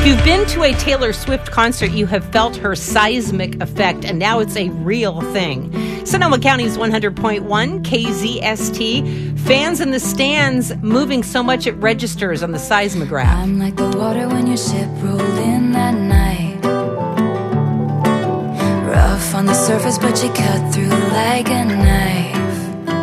If you've been to a Taylor Swift concert, you have felt her seismic effect, and now it's a real thing. Sonoma County's 100.1 KZST. Fans in the stands moving so much it registers on the seismograph. I'm like the water when your ship rolled in that night. Rough on the surface, but you cut through like a knife.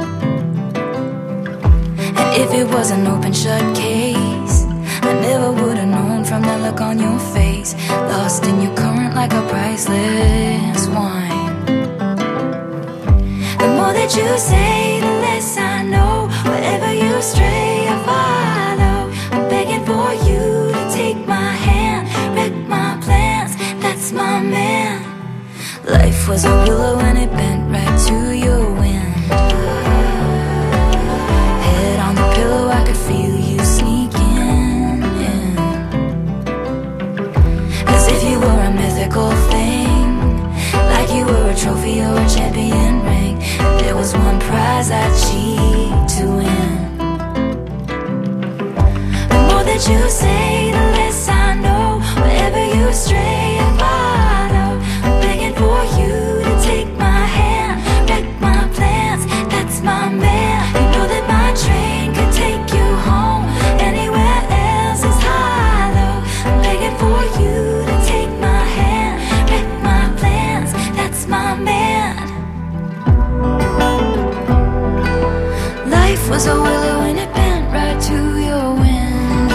And if it was an open shut case, I never would have known from the look on your face. Lost in your current like a priceless wine. The more that you say, the less I know. Wherever you stray, I follow. I'm begging for you to take my hand, wreck my plans, that's my man. Life was a willow and it bent right to your wind. Head on the pillow, I could feel you sneaking in. As if you were a mythical thing, like you were a trophy or a champion ring. There was one prize I'd cheat to win. The more that you say, the less I know. Wherever you stray, I follow. I'm begging for you to take my hand, wreck my plans, that's my man. You know that my train could take you home. Anywhere else is hollow. I'm begging for you to take my hand, wreck my plans, that's my man. Life was a willow and it bent right to your wind.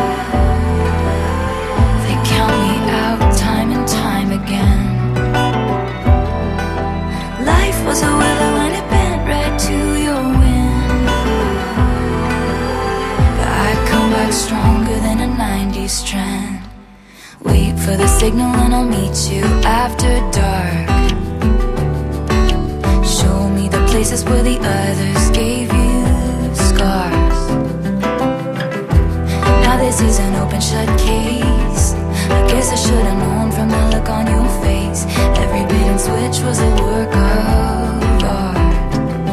They count me out time and time again. Life was a willow and it bent right to your wind. But I come back stronger than a 90s trend. Wait for the signal and I'll meet you after dark. Show me the places where the others gave you scars. Now this is an open shut case. I guess I should have known from the look on your face. Every bait and switch was a work of art.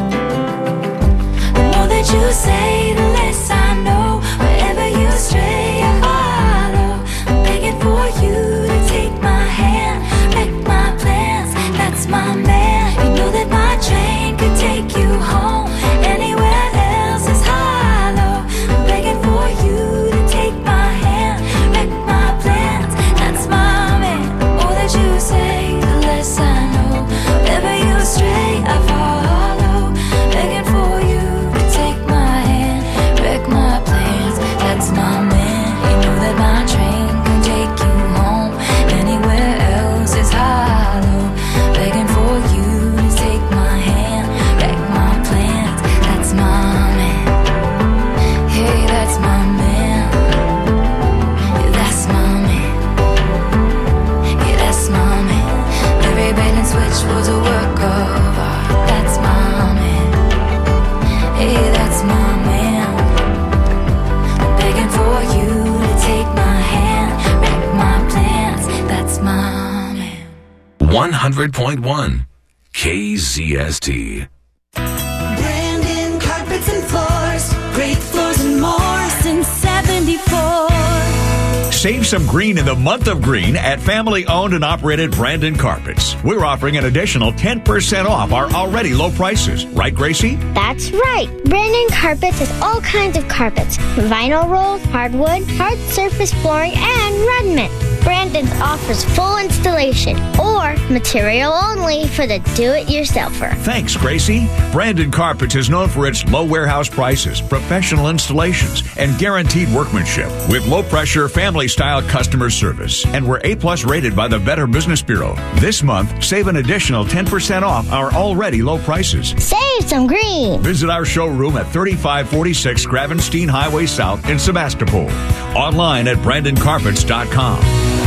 The more that you say, the less I know. Wherever you stray, I follow. I'm begging for you to take my hand, wreck my plans, that's my man. You know that my train could take you home. Anywhere else is hollow. I'm begging for you to take my hand, wreck my plans, that's my man. The more that you say, the less I know. Wherever you stray, I follow. Begging for you to take my hand, wreck my plans, that's my man. You know that my train can take you home. Anywhere else is hollow. Begging for you to take my hand, wreck my plans, that's my man. Hey, that's my man. Yeah, that's my man. Yeah, that's my man. Every bait and switch was a work of art. That's my man. Hey, that's my man. I'm begging for you to take my hand, wreck my plans, that's my man. 100.1 KZST. Brandon Carpets and Floors, great floors and more since 74. Save some green in the month of green at family-owned and operated Brandon Carpets. We're offering an additional 10% off our already low prices. Right, Gracie? That's right. Brandon Carpets has all kinds of carpets. Vinyl rolls, hardwood, hard surface flooring, and redmint. Brandon offers full installation or material only for the do-it-yourselfer. Thanks, Gracie. Brandon Carpets is known for its low warehouse prices, professional installations, and guaranteed workmanship with low-pressure, family-style customer service. And we're A-plus rated by the Better Business Bureau. This month, save an additional 10% off our already low prices. Save some green. Visit our showroom at 3546 Gravenstein Highway South in Sebastopol. Online at BrandonCarpets.com.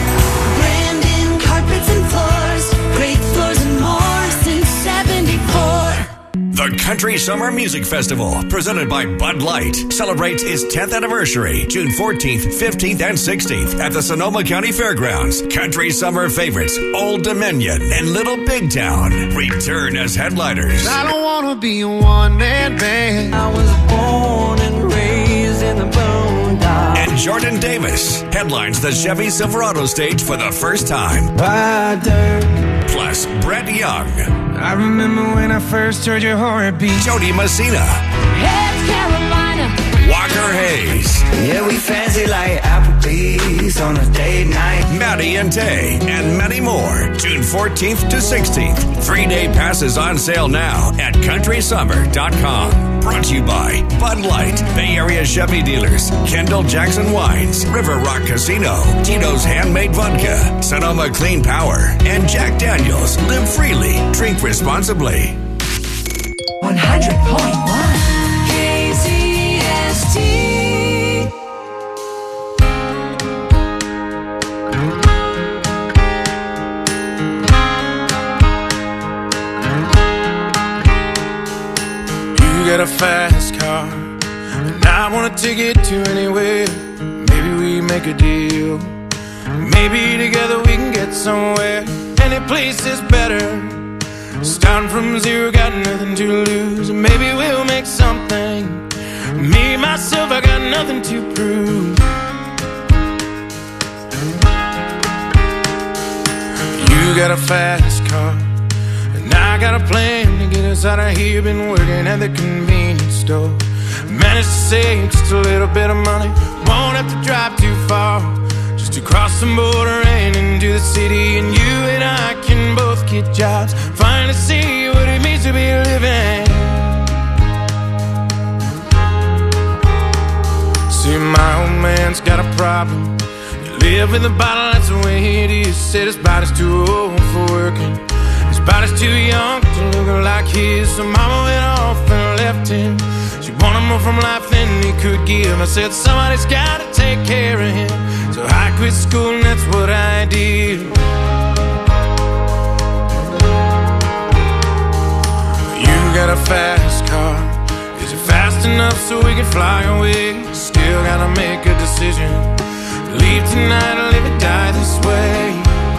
Brandon Carpets and Floors, great floors and more since 74. The Country Summer Music Festival, presented by Bud Light, celebrates its 10th anniversary, June 14th, 15th, and 16th at the Sonoma County Fairgrounds. Country Summer favorites Old Dominion and Little Big Town return as headliners. I don't want to be a one-man band. I was born and raised in the boondocks. And Jordan Davis headlines the Chevy Silverado stage for the first time. Plus, Brett Young. I remember when I first heard your heartbeat. Jody Messina. Here's Carolina. Walker Hayes. Yeah, we fancy like Applebee's on a date night. Maddie and Tay, and many more. June 14th to 16th. 3-day passes on sale now at countrysummer.com. Brought to you by Bud Light, Bay Area Chevy Dealers, Kendall Jackson Wines, River Rock Casino, Tito's Handmade Vodka, Sonoma Clean Power, and Jack Daniels. Live freely, drink responsibly. 100.1 KZST. You got a fast car, and I want to take it to anywhere. Maybe we make a deal. Maybe together we can get somewhere. Any place is better. Starting from zero, got nothing to lose. Maybe we'll make something. Me, myself, I got nothing to prove. You got a fast car, and I got a plan to get us out of here. Been working at the convenience store. Managed to save just a little bit of money. Won't have to drive too far, just to cross the border and into the city. And you and I can both get jobs, finally see what it means to be living. See, my old man's got a problem. He live in the bottle, that's the way it is. Said his body's too old for working, his body's too young to look like his. So mama went off and left him. She wanted more from life than he could give. I said somebody's gotta take care of him. So I quit school and that's what I did. You got a fast car. Is it fast enough so we can fly away? Still gotta make a decision. Leave tonight or live or die this way.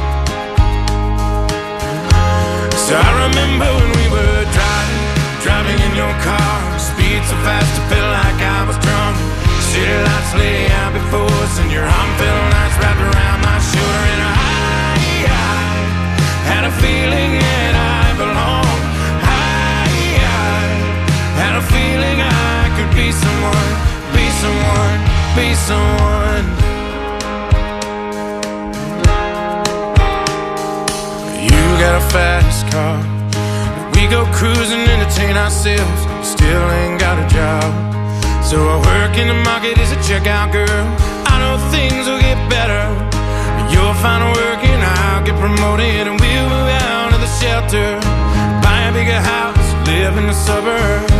So I remember when we were driving in your car. Speed so fast I felt like I was drunk. City lights lay out before us, and your arm felt nice wrapped around my shoulder. And I had a feeling that I belonged. I had a feeling I could be someone, be someone, be someone. You got a fast car. We go cruising, entertain ourselves. Still ain't got a job, so I work in the market as a checkout girl. I know things will get better. You'll find work and I'll get promoted, and we'll move out of the shelter, buy a bigger house, live in the suburbs.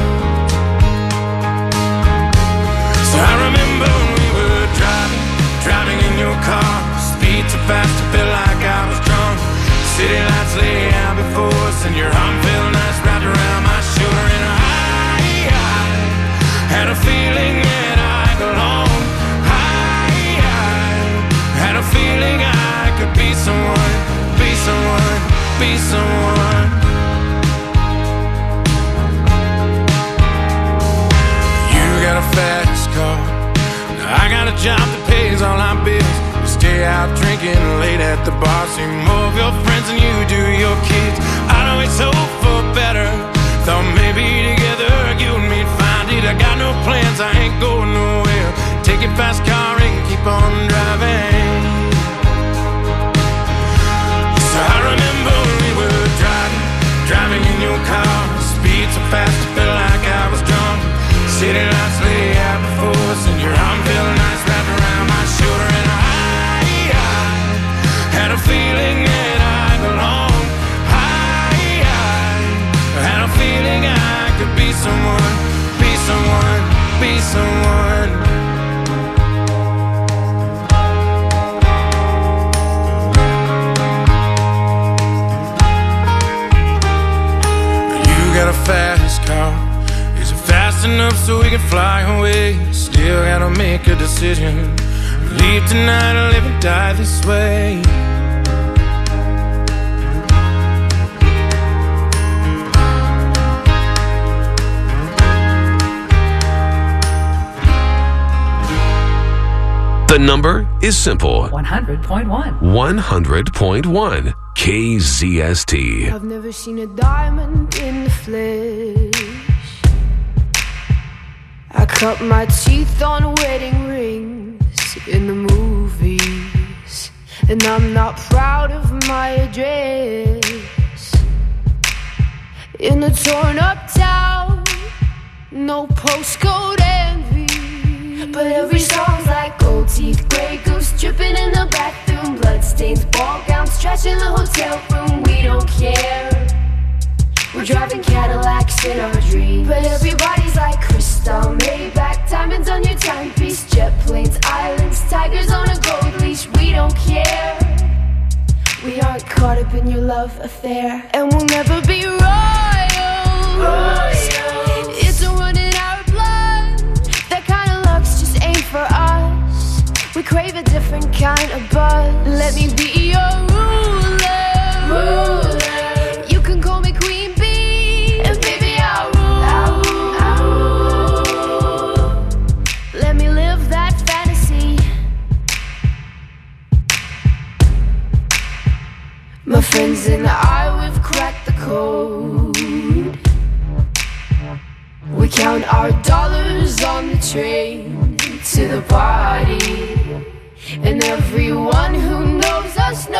So I remember when we were driving in your car. Speed so fast I felt like I was drunk. City lights lay out before us, and your arm felt nice wrapped around my shoulder. And I had a feeling that I belonged. I had a feeling I could be someone, be someone, be someone. You got a fast car. I got a job that pays all our bills. We stay out drinking late at the bar. See more of your friends than you do your kids. I'd always hope for better. Thought maybe together you and me'd find it. I got no plans, I ain't going nowhere. Take your fast car and keep on driving. So I remember when we were driving in your car. Speed so fast I felt like I was drunk. City lights lay out before us, and your arm felt nice wrapped around my shoulder. And I had a feeling that I belonged. I had a feeling I could be someone, be someone, be someone. You got a fast car. Is it fast enough so we can fly away? Still gotta make a decision. Leave tonight or live and die this way. The number is simple. 100.1. 100.1 KZST. I've never seen a diamond in the flesh. I cut my teeth on wedding rings in the movies, and I'm not proud of my address. In a torn up town, no postcode envy, but every song's like gold teeth, grey goose dripping in the bathroom, bloodstains, ball gowns, trash in the hotel room. We don't care. We're driving Cadillacs in our dreams, but everybody's like crystal, Maybach, diamonds on your timepiece, jet planes, islands, tigers on a gold leash. We don't care. We aren't caught up in your love affair, and we'll never be royals. It's a run in our blood. That kind of luck's just ain't for us. We crave a different kind of buzz. Let me be your ruler. You can call me Queen Bee, and baby I'll rule. Let me live that fantasy. My friends and I, we've cracked the code. We count our dollars on the train to the party, and everyone who knows us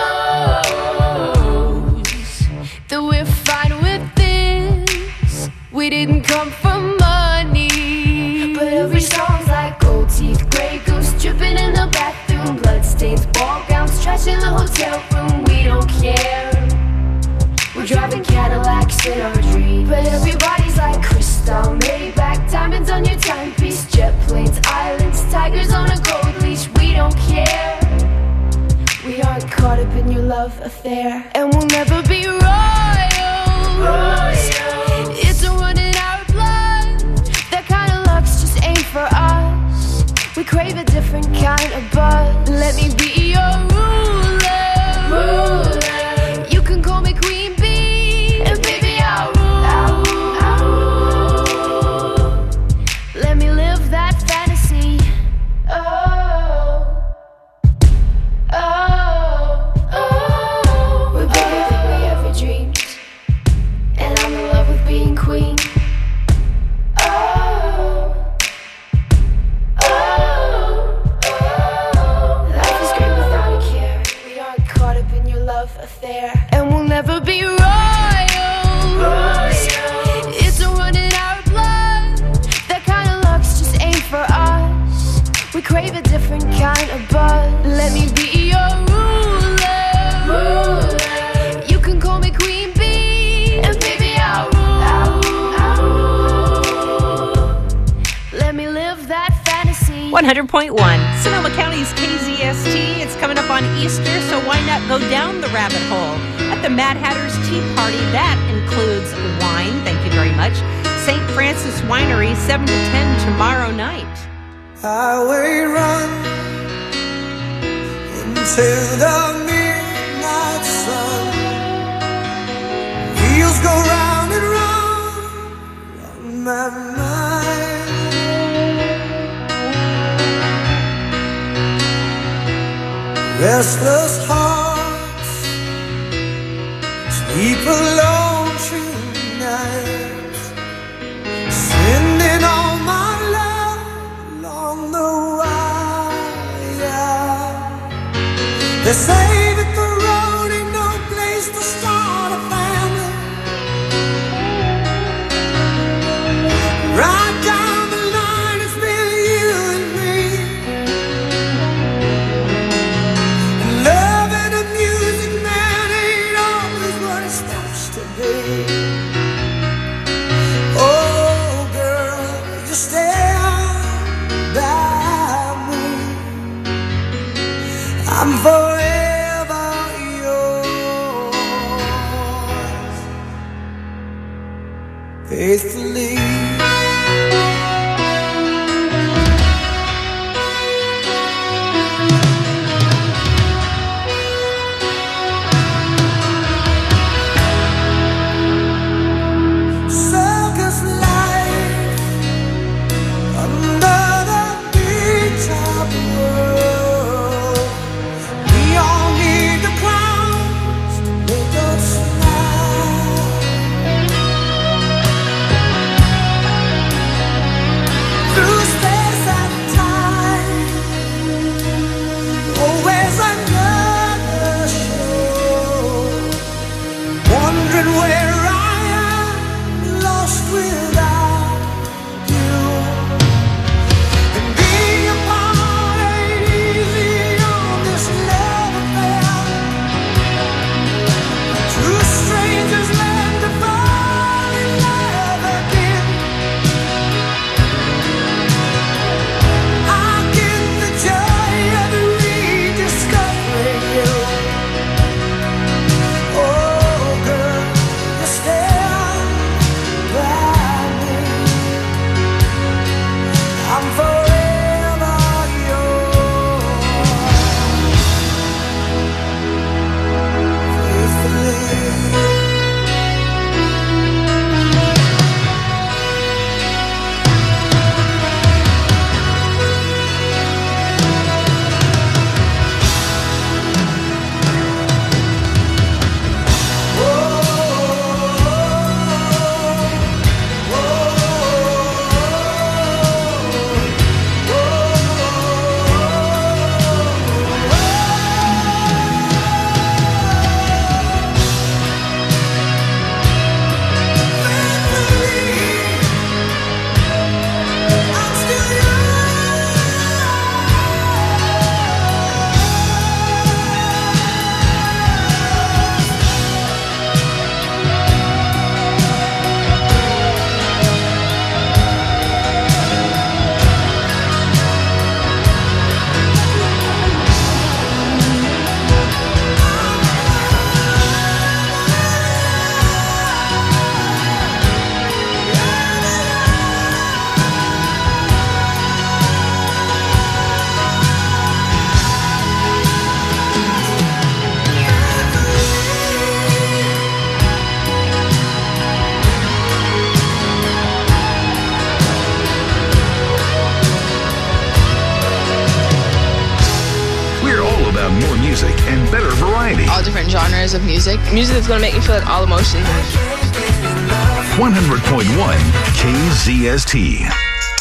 knows that we're fine with this. We didn't come for money, but every song's like gold teeth, grey goose dripping in the bathroom, bloodstains, ball gowns, trash in the hotel room. We don't care. We're driving Cadillacs in our dreams, but everybody's like crystal, Maybach, diamonds on your timepiece, jet planes, islands, tigers on a gold leash. We don't care. We aren't caught up in your love affair, and we'll never be royals. It's a run in our blood. That kind of luck's just ain't for us. We crave a different kind of buzz. Let me be your ruler. You can call me Queen Bee, and baby I'll rule. Let me live that fantasy. We're bigger than we ever dreamed, and I'm in love with being queen. Life is great without a care. We aren't caught up in your love affair, and we'll never be royals. It's a run in our blood. That kind of luck's just ain't for us. We crave a different kind of buzz. Let me be your ruler. You can call me Queen Bee, and baby I'll rule. Let me live that fantasy. 100.1 Sonoma County's KZST. It's coming up on Easter, so why not go down the rabbit hole at the Mad Hatter's Tea Party? That includes wine. Thank you very much. St. Francis Winery, 7 to 10 tomorrow night. Highway run into the midnight sun. Wheels go round and round on my mind. Restless hearts sleep alone tonight, sending all my love along the wire. They say that the road ain't no place to start a family. Right down the line, it's been you and me. And loving a music man ain't always what it's supposed to be. Oh, girl, you stand by me. I'm forever yours, faithfully. Circus life under the big top world. They're all about more music and better variety. All different genres of music. Music that's going to make me feel like all emotions. 100.1 KZST.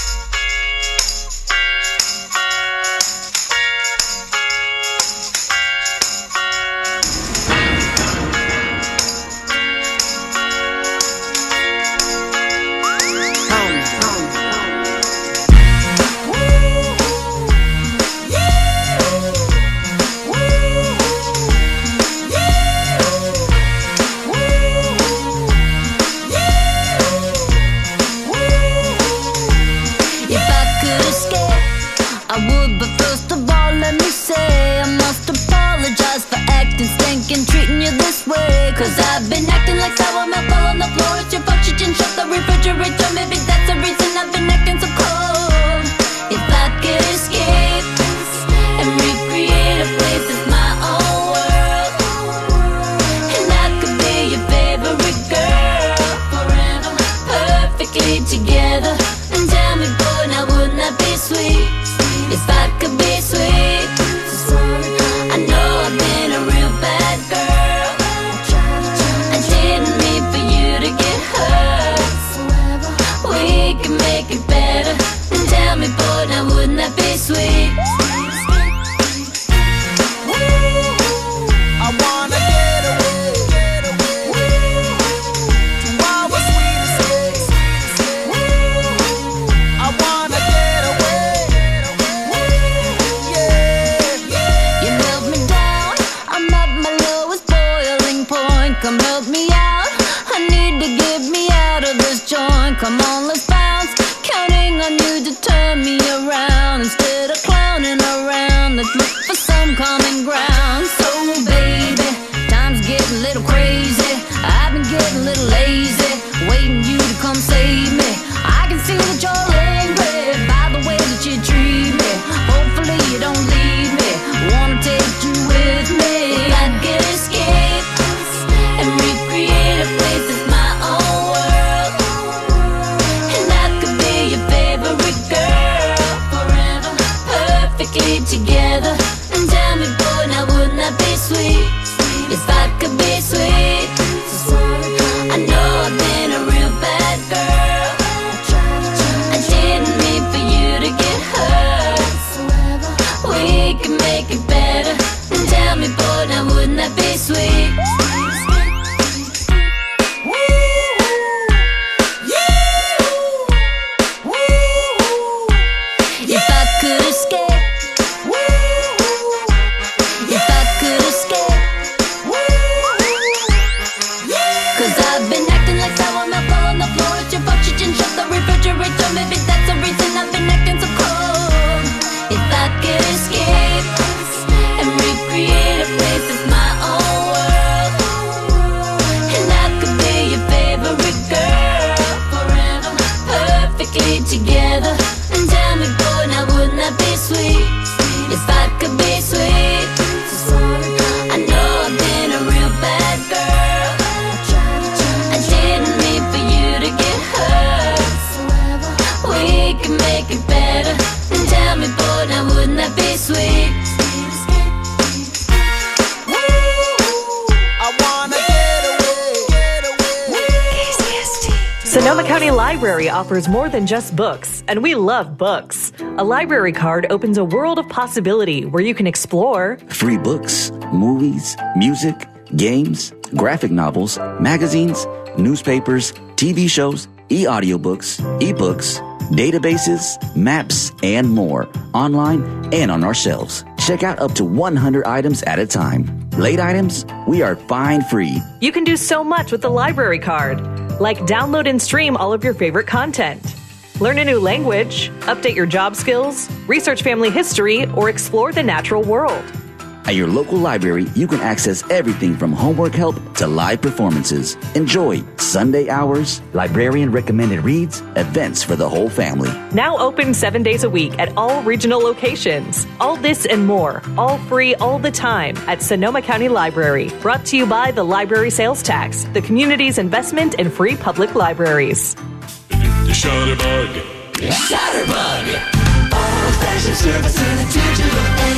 Sonoma County Library offers more than just books, and we love books. A library card opens a world of possibility where you can explore free books, movies, music, games, graphic novels, magazines, newspapers, TV shows, e-audiobooks, ebooks, databases, maps, and more, online and on our shelves. Check out up to 100 items at a time. Late items, we are fine free. You can do so much with the library card, like download and stream all of your favorite content, learn a new language, update your job skills, research family history, or explore the natural world. At your local library, you can access everything from homework help to live performances. Enjoy Sunday hours, librarian recommended reads, events for the whole family. Now open 7 days a week at all regional locations. All this and more, all free all the time at Sonoma County Library. Brought to you by the Library Sales Tax, the community's investment in free public libraries. The Shutterbug. Shutterbug. Old-fashioned service in a digital age.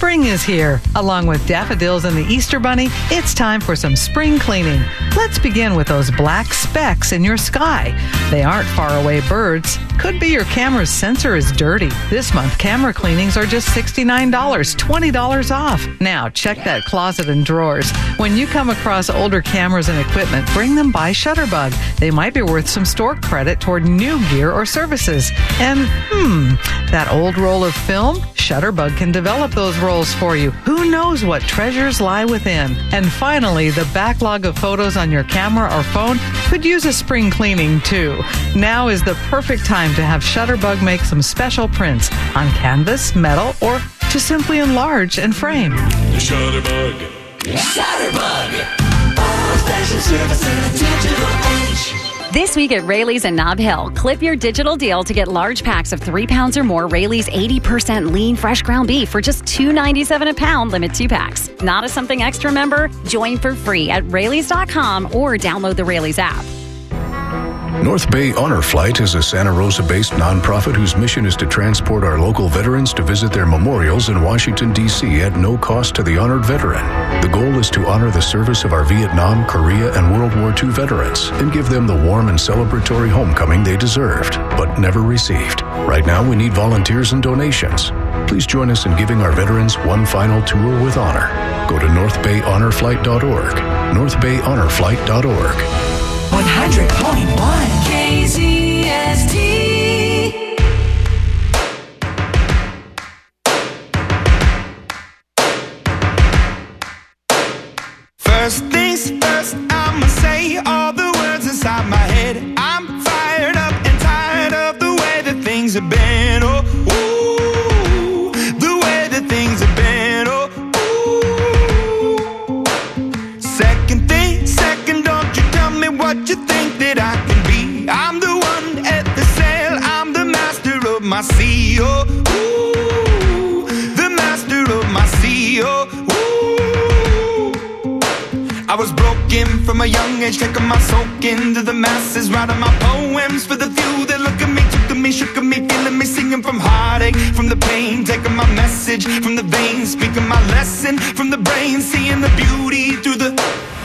Spring is here. Along with daffodils and the Easter Bunny, it's time for some spring cleaning. Let's begin with those black specks in your sky. They aren't faraway birds. Could be your camera's sensor is dirty. This month, camera cleanings are just $69, $20 off. Now, check that closet and drawers. When you come across older cameras and equipment, bring them by Shutterbug. They might be worth some store credit toward new gear or services. And, that old roll of film? Shutterbug can develop those rolls for you. Who knows what treasures lie within? And finally, the backlog of photos on your camera or phone could use a spring cleaning too. Now is the perfect time to have Shutterbug make some special prints on canvas, metal, or to simply enlarge and frame. Shutterbug. Shutterbug. Old-fashioned service in a digital age. This week at Rayleigh's in Nob Hill, clip your digital deal to get large packs of 3 pounds or more Rayleigh's 80% lean fresh ground beef for just $2.97 a pound, limit 2 packs. Not a Something Extra member? Join for free at Rayleigh's.com or download the Rayleigh's app. North Bay Honor Flight is a Santa Rosa-based nonprofit whose mission is to transport our local veterans to visit their memorials in Washington, D.C. at no cost to the honored veteran. The goal is to honor the service of our Vietnam, Korea, and World War II veterans and give them the warm and celebratory homecoming they deserved, but never received. Right now, we need volunteers and donations. Please join us in giving our veterans one final tour with honor. Go to northbayhonorflight.org, northbayhonorflight.org. 100.1 KZST. First things first, I'ma say all the words inside my head. I'm fired up and tired of the way that things have been. Oh, ooh, the way that things have been. Oh, ooh. Second thing, second, don't you tell me what you think that I can be. I'm the one at the sail, I'm the master of my sea. Oh, ooh, the master of my sea. Oh, I was broken from a young age, taking my soak into the masses, writing my poems for the few that look at me, took at me, shook at me, feeling me, singing from heartache, from the pain, taking my message from the veins, speaking my lesson from the brain, seeing the beauty through the...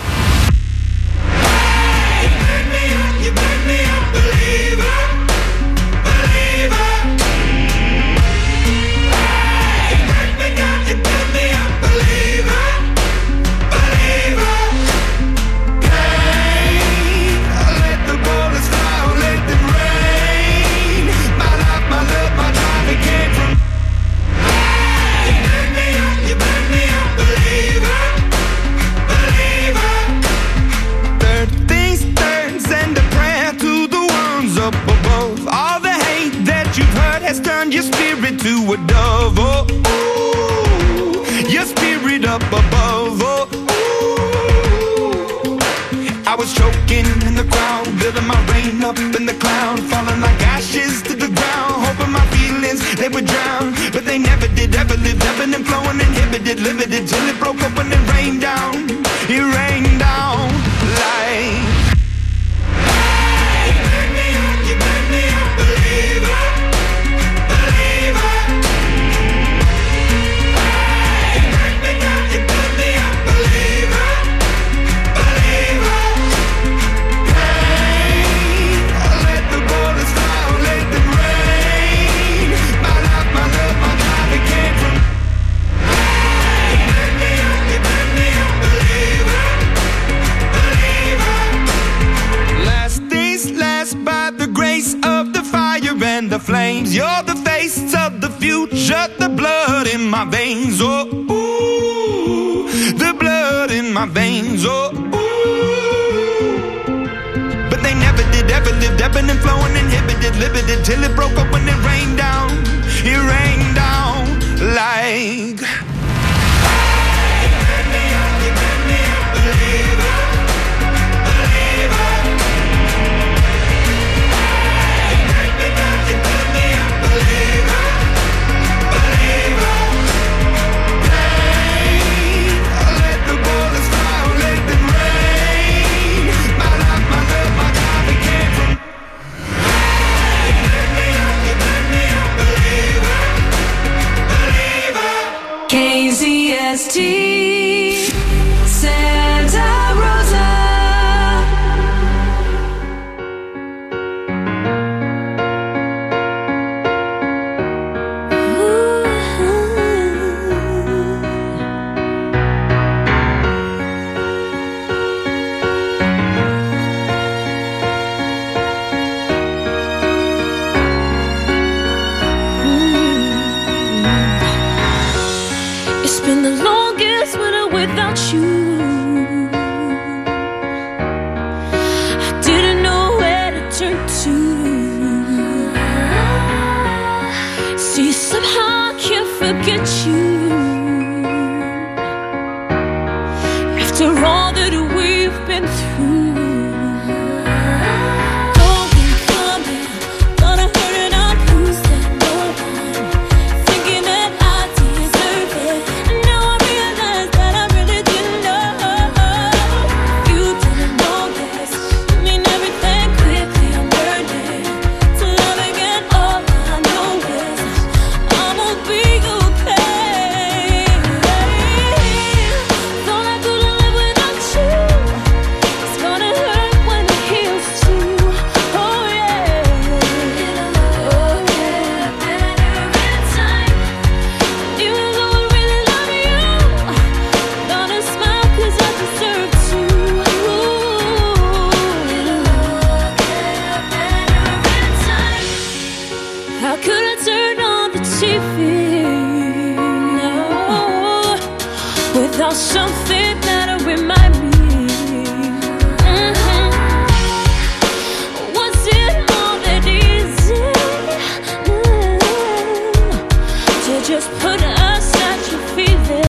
Hey, you made me a believer, believer. Hey, you made me a believer. Has turned your spirit to a dove, oh, ooh, your spirit up above, oh, ooh. I was choking in the crowd, building my rain up in the cloud, falling like ashes to the ground, hoping my feelings, they would drown, but they never did, ever lived, ebbing and flowing, inhibited, limited, till it broke open and rained down, it rained down like... Hey, you made me a believer. And the flames, you're the face of the future, the blood in my veins, oh, ooh, the blood in my veins, oh, ooh. But they never did, ever lived, ebbing and flowing, inhibited, limited, till it broke open and rained down, it rained down like... Hey, you made me a believer, believer. KZST. KZST Santa Rosa. It's been the longest winter without you. I didn't know where to turn to. See, somehow I can't forget you. After all that we've been through. Going, coming, gonna hurt and I'll lose that no one. Thinking that I deserve it. And now I realize that I really didn't know. You didn't know this. You mean everything quickly. I'm learning to love again. All I know is I'm gonna be okay. Thought I couldn't live without you. It's gonna hurt when it heals too. Oh yeah. It'll get better in time. Even though I really love you, gonna smile 'cause I deserve to. It'll get better in time. How could I turn on the TV? No, without something that'll remind